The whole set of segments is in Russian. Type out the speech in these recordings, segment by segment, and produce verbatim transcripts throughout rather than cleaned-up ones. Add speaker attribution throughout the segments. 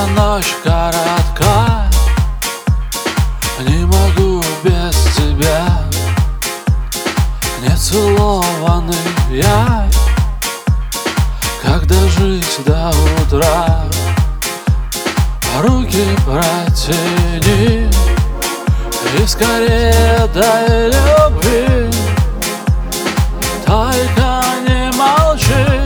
Speaker 1: ночь коротка, не могу без тебя. Не целованный я, когда жить до утра. Руки протяни и скорее дай любви. Только не молчи,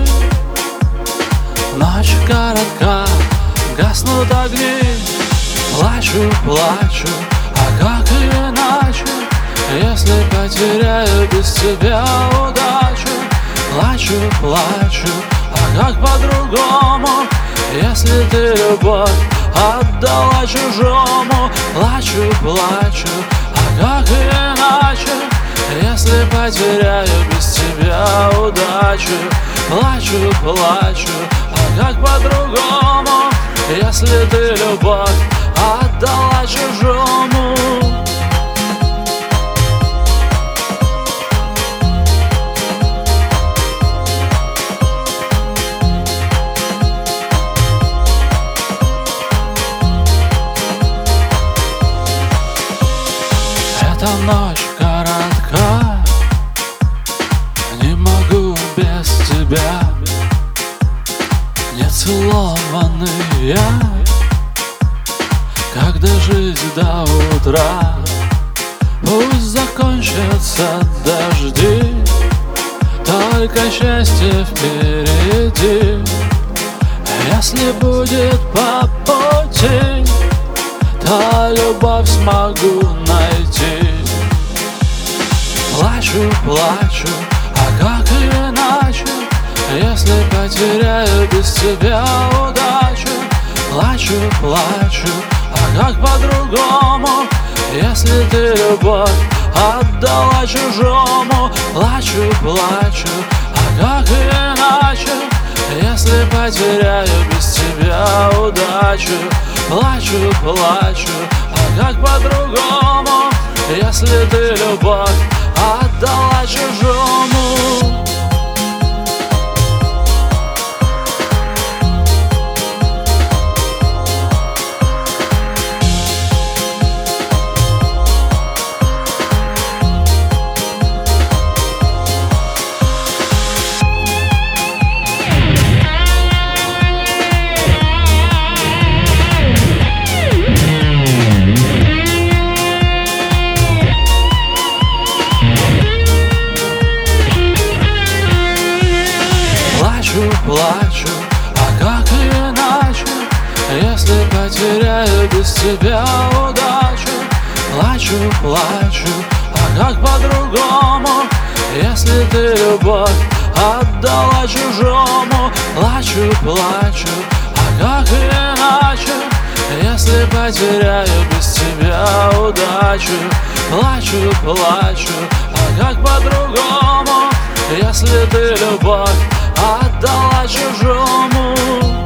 Speaker 1: ночь коротка, гаснут огни. Плачу, плачу, а как иначе, если потеряю без тебя удачу? Плачу, плачу, а как по-другому, если ты любовь отдала чужому? Плачу, плачу, а как иначе, если потеряю без тебя удачу? Плачу, плачу, а как по-другому, если ты любовь отдала чужому? Эта ночь коротка, не могу без тебя. Не целованный я, когда жизнь до утра. Пусть закончатся дожди, только счастье впереди. Если будет по пути, то любовь смогу найти. Плачу, плачу, а как иначе, если потеряю без тебя удачу? Плачу, плачу, а как по-другому, если ты любовь отдала чужому? Плачу, плачу, а как иначе, если потеряю без тебя удачу? Плачу, плачу, а как по-другому, если ты любовь отдала чужому? Плачу, плачу, а как иначе, если потеряю без тебя удачу? Плачу, плачу, а как по-другому, если ты любовь отдала чужому? Плачу, плачу, а как иначе, если потеряю без тебя удачу? Плачу, плачу, а как по-другому, если ты любовь отдала чужому?